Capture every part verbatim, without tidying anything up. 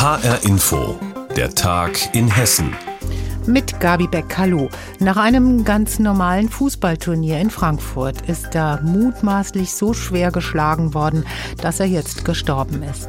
H R Info, der Tag in Hessen. Mit Gabi Beck, hallo. Nach einem ganz normalen Fußballturnier in Frankfurt ist er mutmaßlich so schwer geschlagen worden, dass er jetzt gestorben ist.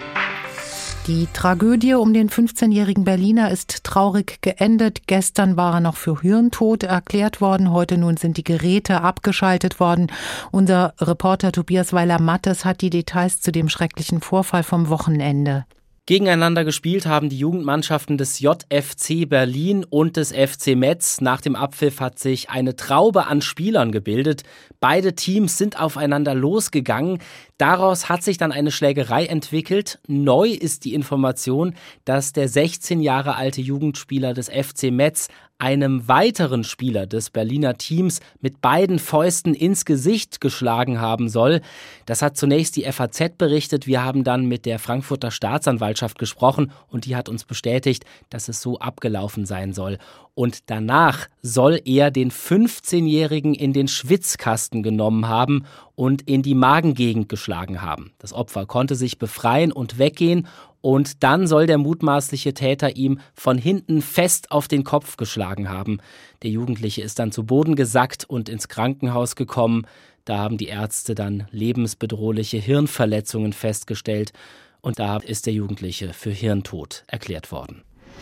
Die Tragödie um den fünfzehnjährigen Berliner ist traurig geendet. Gestern war er noch für hirntot erklärt worden. Heute nun sind die Geräte abgeschaltet worden. Unser Reporter Tobias Weiler-Mattes hat die Details zu dem schrecklichen Vorfall vom Wochenende. Gegeneinander gespielt haben die Jugendmannschaften des J F C Berlin und des F C Metz. Nach dem Abpfiff hat sich eine Traube an Spielern gebildet. Beide Teams sind aufeinander losgegangen. Daraus hat sich dann eine Schlägerei entwickelt. Neu ist die Information, dass der sechzehn Jahre alte Jugendspieler des F C Metz einem weiteren Spieler des Berliner Teams mit beiden Fäusten ins Gesicht geschlagen haben soll. Das hat zunächst die F A Z berichtet. Wir haben dann mit der Frankfurter Staatsanwaltschaft gesprochen und die hat uns bestätigt, dass es so abgelaufen sein soll. Und danach soll er den fünfzehnjährigen in den Schwitzkasten genommen haben und in die Magengegend geschlagen haben. Das Opfer konnte sich befreien und weggehen. Und dann soll der mutmaßliche Täter ihm von hinten fest auf den Kopf geschlagen haben. Der Jugendliche ist dann zu Boden gesackt und ins Krankenhaus gekommen. Da haben die Ärzte dann lebensbedrohliche Hirnverletzungen festgestellt. Und da ist der Jugendliche für Hirntod erklärt worden.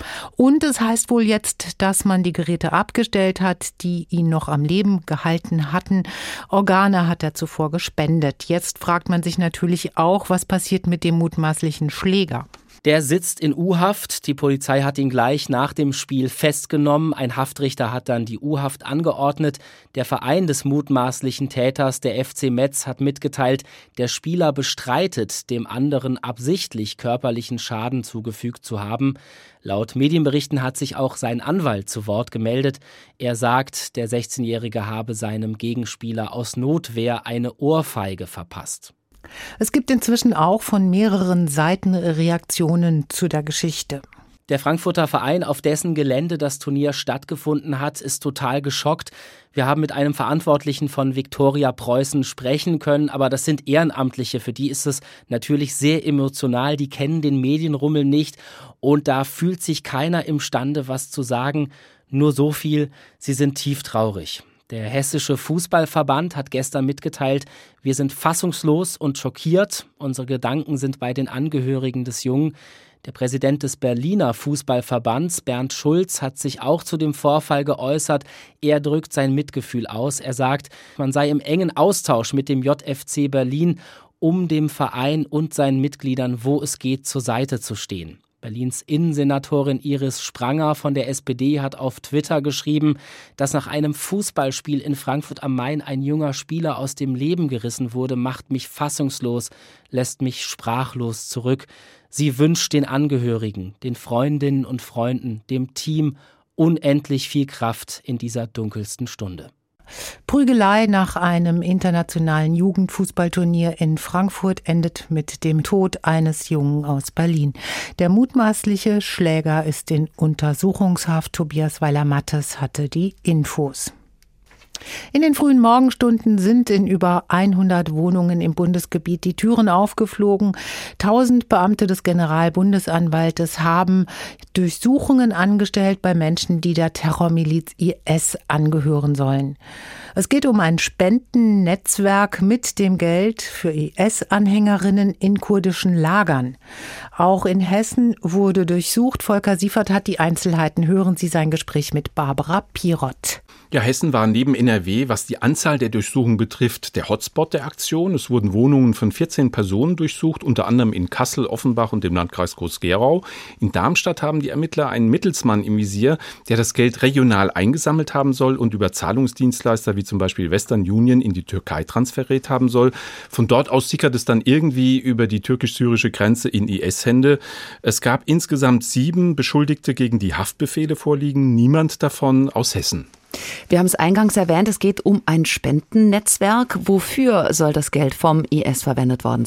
Und es heißt wohl jetzt, dass man die Geräte abgestellt hat, die ihn noch am Leben gehalten hatten. Organe hat er zuvor gespendet. Jetzt fragt man sich natürlich auch, was passiert mit dem mutmaßlichen Schläger. Der sitzt in U-Haft. Die Polizei hat ihn gleich nach dem Spiel festgenommen. Ein Haftrichter hat dann die U-Haft angeordnet. Der Verein des mutmaßlichen Täters, der F C Metz, hat mitgeteilt, der Spieler bestreitet, dem anderen absichtlich körperlichen Schaden zugefügt zu haben. Laut Medienberichten hat sich auch sein Anwalt zu Wort gemeldet. Er sagt, der sechzehnjährige habe seinem Gegenspieler aus Notwehr eine Ohrfeige verpasst. Es gibt inzwischen auch von mehreren Seiten Reaktionen zu der Geschichte. Der Frankfurter Verein, auf dessen Gelände das Turnier stattgefunden hat, ist total geschockt. Wir haben mit einem Verantwortlichen von Viktoria Preußen sprechen können, aber das sind Ehrenamtliche. Für die ist es natürlich sehr emotional. Die kennen den Medienrummel nicht und da fühlt sich keiner imstande, was zu sagen. Nur so viel, sie sind tief traurig. Der Hessische Fußballverband hat gestern mitgeteilt, wir sind fassungslos und schockiert. Unsere Gedanken sind bei den Angehörigen des Jungen. Der Präsident des Berliner Fußballverbands, Bernd Schulz, hat sich auch zu dem Vorfall geäußert. Er drückt sein Mitgefühl aus. Er sagt, man sei im engen Austausch mit dem J F C Berlin, um dem Verein und seinen Mitgliedern, wo es geht, zur Seite zu stehen. Berlins Innensenatorin Iris Spranger von der S P D hat auf Twitter geschrieben, dass nach einem Fußballspiel in Frankfurt am Main ein junger Spieler aus dem Leben gerissen wurde, macht mich fassungslos, lässt mich sprachlos zurück. Sie wünscht den Angehörigen, den Freundinnen und Freunden, dem Team unendlich viel Kraft in dieser dunkelsten Stunde. Prügelei nach einem internationalen Jugendfußballturnier in Frankfurt endet mit dem Tod eines Jungen aus Berlin. Der mutmaßliche Schläger ist in Untersuchungshaft. Tobias Weiler-Mattes hatte die Infos. In den frühen Morgenstunden sind in über hundert Wohnungen im Bundesgebiet die Türen aufgeflogen. Tausend Beamte des Generalbundesanwaltes haben Durchsuchungen angestellt bei Menschen, die der Terrormiliz I S angehören sollen. Es geht um ein Spendennetzwerk mit dem Geld für I S-Anhängerinnen in kurdischen Lagern. Auch in Hessen wurde durchsucht. Volker Siefert hat die Einzelheiten. Hören Sie sein Gespräch mit Barbara Pirott. Ja, Hessen war neben N R W, was die Anzahl der Durchsuchungen betrifft, der Hotspot der Aktion. Es wurden Wohnungen von vierzehn Personen durchsucht, unter anderem in Kassel, Offenbach und dem Landkreis Groß-Gerau. In Darmstadt haben die Ermittler einen Mittelsmann im Visier, der das Geld regional eingesammelt haben soll und über Zahlungsdienstleister wie zum Beispiel Western Union in die Türkei transferiert haben soll. Von dort aus sickert es dann irgendwie über die türkisch-syrische Grenze in I S-Hände. Es gab insgesamt sieben Beschuldigte, gegen die Haftbefehle vorliegen, niemand davon aus Hessen. Wir haben es eingangs erwähnt, es geht um ein Spendennetzwerk. Wofür soll das Geld vom I S verwendet worden sein?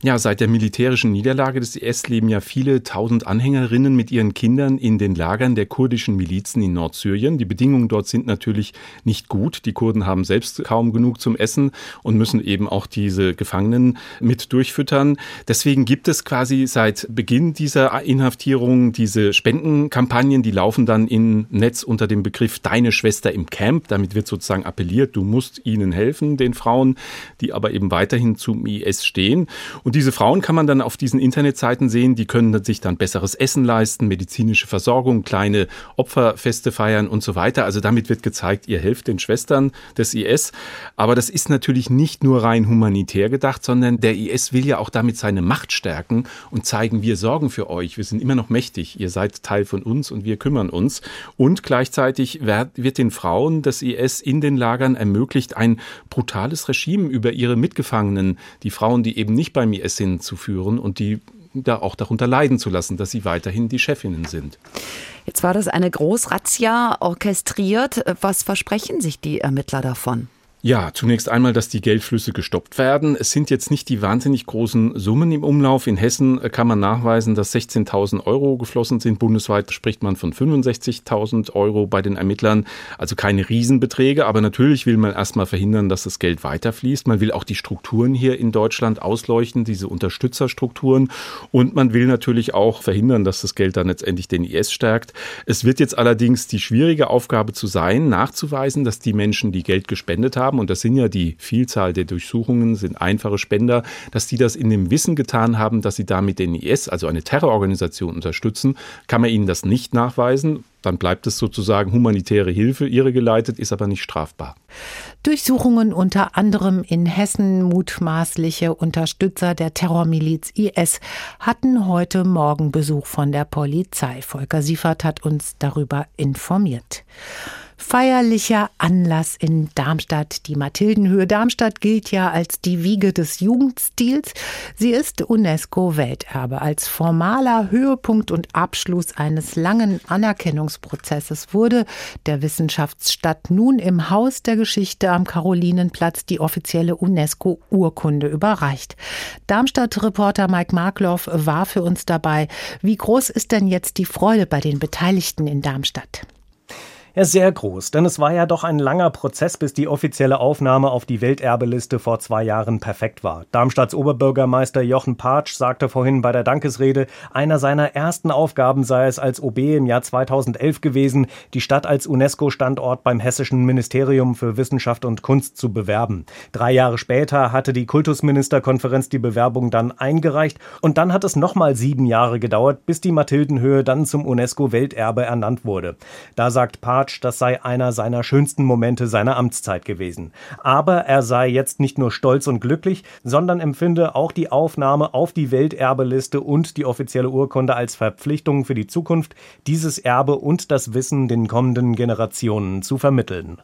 Ja, seit der militärischen Niederlage des I S leben ja viele tausend Anhängerinnen mit ihren Kindern in den Lagern der kurdischen Milizen in Nordsyrien. Die Bedingungen dort sind natürlich nicht gut. Die Kurden haben selbst kaum genug zum Essen und müssen eben auch diese Gefangenen mit durchfüttern. Deswegen gibt es quasi seit Beginn dieser Inhaftierung diese Spendenkampagnen, die laufen dann im Netz unter dem Begriff Deine Schwester im Camp. Damit wird sozusagen appelliert, du musst ihnen helfen, den Frauen, die aber eben weiterhin zum I S stehen. Und diese Frauen kann man dann auf diesen Internetseiten sehen, die können sich dann besseres Essen leisten, medizinische Versorgung, kleine Opferfeste feiern und so weiter. Also damit wird gezeigt, ihr helft den Schwestern des I S. Aber das ist natürlich nicht nur rein humanitär gedacht, sondern der I S will ja auch damit seine Macht stärken und zeigen, wir sorgen für euch, wir sind immer noch mächtig, ihr seid Teil von uns und wir kümmern uns. Und gleichzeitig wird den Frauen des I S in den Lagern ermöglicht, ein brutales Regime über ihre Mitgefangenen, die Frauen, die eben nicht beim I S sind, zu führen und die da auch darunter leiden zu lassen, dass sie weiterhin die Chefinnen sind. Jetzt war das eine Großrazzia orchestriert. Was versprechen sich die Ermittler davon? Ja, zunächst einmal, dass die Geldflüsse gestoppt werden. Es sind jetzt nicht die wahnsinnig großen Summen im Umlauf. In Hessen kann man nachweisen, dass sechzehntausend Euro geflossen sind. Bundesweit spricht man von fünfundsechzigtausend Euro bei den Ermittlern. Also keine Riesenbeträge, aber natürlich will man erstmal verhindern, dass das Geld weiterfließt. Man will auch die Strukturen hier in Deutschland ausleuchten, diese Unterstützerstrukturen. Und man will natürlich auch verhindern, dass das Geld dann letztendlich den I S stärkt. Es wird jetzt allerdings die schwierige Aufgabe zu sein, nachzuweisen, dass die Menschen, die Geld gespendet haben, und das sind ja die Vielzahl der Durchsuchungen, sind einfache Spender, dass die das in dem Wissen getan haben, dass sie damit den I S, also eine Terrororganisation, unterstützen. Kann man ihnen das nicht nachweisen, dann bleibt es sozusagen humanitäre Hilfe, irregeleitet, ist aber nicht strafbar. Durchsuchungen unter anderem in Hessen. Mutmaßliche Unterstützer der Terrormiliz I S hatten heute Morgen Besuch von der Polizei. Volker Siefert hat uns darüber informiert. Feierlicher Anlass in Darmstadt. Die Mathildenhöhe Darmstadt gilt ja als die Wiege des Jugendstils. Sie ist UNESCO-Welterbe. Als formaler Höhepunkt und Abschluss eines langen Anerkennungsprozesses wurde der Wissenschaftsstadt nun im Haus der Geschichte am Karolinenplatz die offizielle UNESCO-Urkunde überreicht. Darmstadt-Reporter Mike Markloff war für uns dabei. Wie groß ist denn jetzt die Freude bei den Beteiligten in Darmstadt? Ja, sehr groß, denn es war ja doch ein langer Prozess, bis die offizielle Aufnahme auf die Welterbeliste vor zwei Jahren perfekt war. Darmstadts Oberbürgermeister Jochen Partsch sagte vorhin bei der Dankesrede, einer seiner ersten Aufgaben sei es als O B im Jahr zweitausendelf gewesen, die Stadt als UNESCO-Standort beim Hessischen Ministerium für Wissenschaft und Kunst zu bewerben. Drei Jahre später hatte die Kultusministerkonferenz die Bewerbung dann eingereicht und dann hat es nochmal sieben Jahre gedauert, bis die Mathildenhöhe dann zum UNESCO-Welterbe ernannt wurde. Da sagt Partsch, das sei einer seiner schönsten Momente seiner Amtszeit gewesen. Aber er sei jetzt nicht nur stolz und glücklich, sondern empfinde auch die Aufnahme auf die Welterbeliste und die offizielle Urkunde als Verpflichtung für die Zukunft, dieses Erbe und das Wissen den kommenden Generationen zu vermitteln.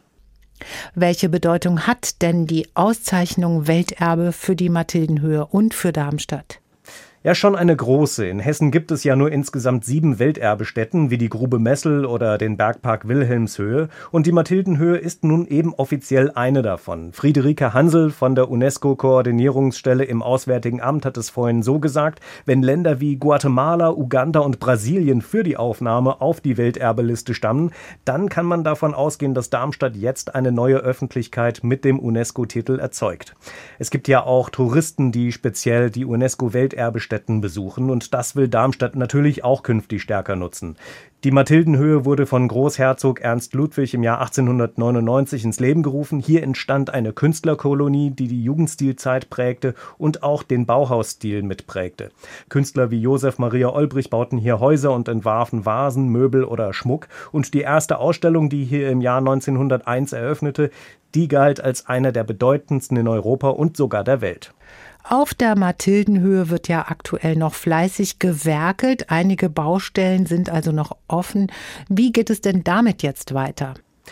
Welche Bedeutung hat denn die Auszeichnung Welterbe für die Mathildenhöhe und für Darmstadt? Ja, schon eine große. In Hessen gibt es ja nur insgesamt sieben Welterbestätten, wie die Grube Messel oder den Bergpark Wilhelmshöhe. Und die Mathildenhöhe ist nun eben offiziell eine davon. Friederike Hansel von der UNESCO-Koordinierungsstelle im Auswärtigen Amt hat es vorhin so gesagt, wenn Länder wie Guatemala, Uganda und Brasilien für die Aufnahme auf die Welterbeliste stammen, dann kann man davon ausgehen, dass Darmstadt jetzt eine neue Öffentlichkeit mit dem UNESCO-Titel erzeugt. Es gibt ja auch Touristen, die speziell die UNESCO-Welterbestätten besuchen und das will Darmstadt natürlich auch künftig stärker nutzen. Die Mathildenhöhe wurde von Großherzog Ernst Ludwig im Jahr achtzehnhundertneunundneunzig ins Leben gerufen. Hier entstand eine Künstlerkolonie, die die Jugendstilzeit prägte und auch den Bauhausstil mitprägte. Künstler wie Josef Maria Olbrich bauten hier Häuser und entwarfen Vasen, Möbel oder Schmuck. Und die erste Ausstellung, die hier im Jahr neunzehnhunderteins eröffnete, die galt als eine der bedeutendsten in Europa und sogar der Welt. Auf der Mathildenhöhe wird ja aktuell noch fleißig gewerkelt. Einige Baustellen sind also noch offen. Wie geht es denn damit jetzt weiter?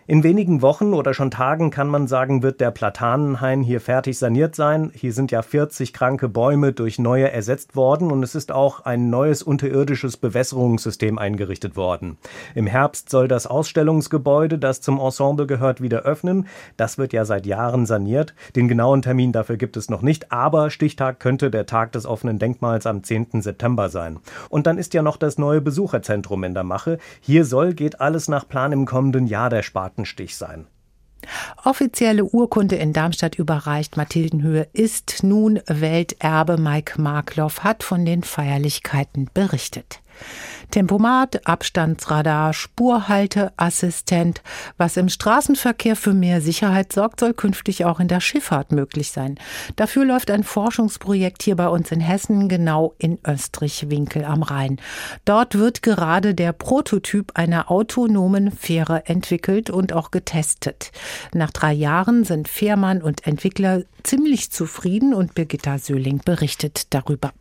In wenigen Wochen oder schon Tagen, kann man sagen, wird der Platanenhain hier fertig saniert sein. Hier sind ja vierzig kranke Bäume durch neue ersetzt worden und es ist auch ein neues unterirdisches Bewässerungssystem eingerichtet worden. Im Herbst soll das Ausstellungsgebäude, das zum Ensemble gehört, wieder öffnen. Das wird ja seit Jahren saniert. Den genauen Termin dafür gibt es noch nicht, aber Stichtag könnte der Tag des offenen Denkmals am zehnten September sein. Und dann ist ja noch das neue Besucherzentrum in der Mache. Hier soll, geht alles nach Plan, im kommenden Jahr der Spatenstich sein. Offizielle Urkunde in Darmstadt überreicht. Mathildenhöhe ist nun Welterbe. Mike Markloff hat von den Feierlichkeiten berichtet. Tempomat, Abstandsradar, Spurhalteassistent. Was im Straßenverkehr für mehr Sicherheit sorgt, soll künftig auch in der Schifffahrt möglich sein. Dafür läuft ein Forschungsprojekt hier bei uns in Hessen, genau in Österreich-Winkel am Rhein. Dort wird gerade der Prototyp einer autonomen Fähre entwickelt und auch getestet. Nach drei Jahren sind Fährmann und Entwickler ziemlich zufrieden und Birgitta Söhling berichtet darüber.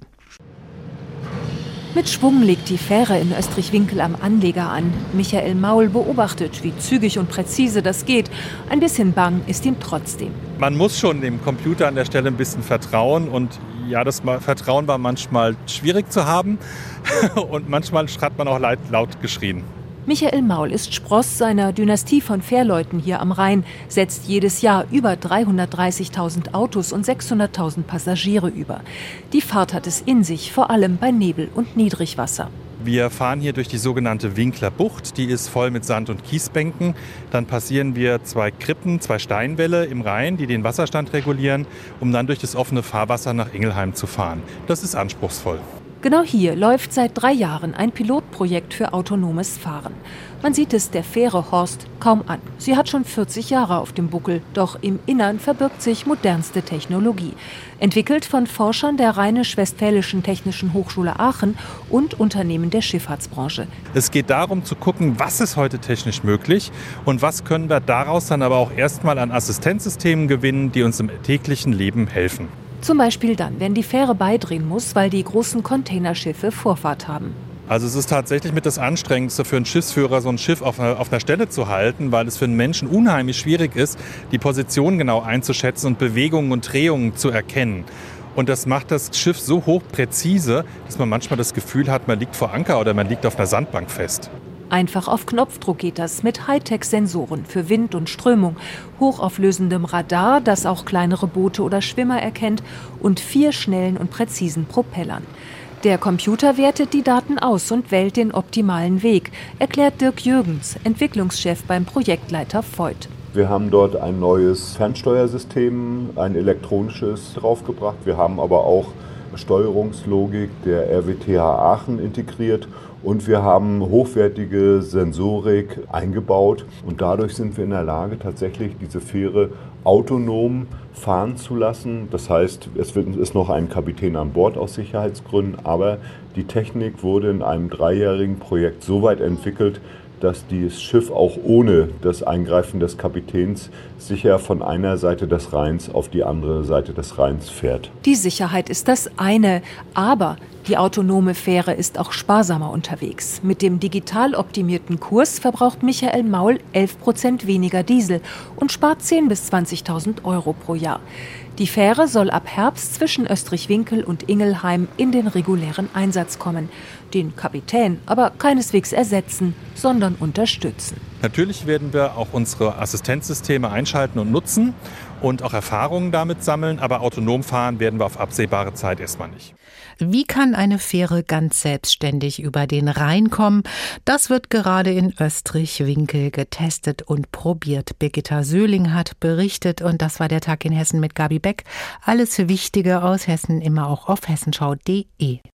Mit Schwung legt die Fähre in Österreich-Winkel am Anleger an. Michael Maul beobachtet, wie zügig und präzise das geht. Ein bisschen bang ist ihm trotzdem. Man muss schon dem Computer an der Stelle ein bisschen vertrauen. Und ja, das Vertrauen war manchmal schwierig zu haben. Und manchmal hat man auch laut geschrien. Michael Maul ist Spross seiner Dynastie von Fährleuten hier am Rhein, setzt jedes Jahr über dreihundertdreißigtausend Autos und sechshunderttausend Passagiere über. Die Fahrt hat es in sich, vor allem bei Nebel und Niedrigwasser. Wir fahren hier durch die sogenannte Winkler Bucht, die ist voll mit Sand- und Kiesbänken. Dann passieren wir zwei Krippen, zwei Steinwälle im Rhein, die den Wasserstand regulieren, um dann durch das offene Fahrwasser nach Ingelheim zu fahren. Das ist anspruchsvoll. Genau hier läuft seit drei Jahren ein Pilotprojekt für autonomes Fahren. Man sieht es der Fähre Horst kaum an. Sie hat schon vierzig Jahre auf dem Buckel, doch im Innern verbirgt sich modernste Technologie. Entwickelt von Forschern der Rheinisch-Westfälischen Technischen Hochschule Aachen und Unternehmen der Schifffahrtsbranche. Es geht darum zu gucken, was ist heute technisch möglich und was können wir daraus dann aber auch erstmal an Assistenzsystemen gewinnen, die uns im täglichen Leben helfen. Zum Beispiel dann, wenn die Fähre beidrehen muss, weil die großen Containerschiffe Vorfahrt haben. Also es ist tatsächlich mit das Anstrengendste für einen Schiffsführer, so ein Schiff auf einer, auf einer Stelle zu halten, weil es für einen Menschen unheimlich schwierig ist, die Position genau einzuschätzen und Bewegungen und Drehungen zu erkennen. Und das macht das Schiff so hochpräzise, dass man manchmal das Gefühl hat, man liegt vor Anker oder man liegt auf einer Sandbank fest. Einfach auf Knopfdruck geht das mit Hightech-Sensoren für Wind und Strömung, hochauflösendem Radar, das auch kleinere Boote oder Schwimmer erkennt, und vier schnellen und präzisen Propellern. Der Computer wertet die Daten aus und wählt den optimalen Weg, erklärt Dirk Jürgens, Entwicklungschef beim Projektleiter Voith. Wir haben dort ein neues Fernsteuersystem, ein elektronisches draufgebracht. Wir haben aber auch Steuerungslogik der R W T H Aachen integriert. Und wir haben hochwertige Sensorik eingebaut und dadurch sind wir in der Lage, tatsächlich diese Fähre autonom fahren zu lassen. Das heißt, es ist noch ein Kapitän an Bord aus Sicherheitsgründen, aber die Technik wurde in einem dreijährigen Projekt so weit entwickelt, dass das Schiff auch ohne das Eingreifen des Kapitäns sicher von einer Seite des Rheins auf die andere Seite des Rheins fährt. Die Sicherheit ist das eine, aber die autonome Fähre ist auch sparsamer unterwegs. Mit dem digital optimierten Kurs verbraucht Michael Maul elf Prozent weniger Diesel und spart zehntausend bis zwanzigtausend Euro pro Jahr. Die Fähre soll ab Herbst zwischen Österreich-Winkel und Ingelheim in den regulären Einsatz kommen. Den Kapitän aber keineswegs ersetzen, sondern unterstützen. Natürlich werden wir auch unsere Assistenzsysteme einschalten und nutzen und auch Erfahrungen damit sammeln, aber autonom fahren werden wir auf absehbare Zeit erstmal nicht. Wie kann eine Fähre ganz selbstständig über den Rhein kommen? Das wird gerade in Österreich-Winkel getestet und probiert. Birgitta Söhling hat berichtet und das war der Tag in Hessen mit Gabi Beck. Alles Wichtige aus Hessen immer auch auf hessenschau punkt de.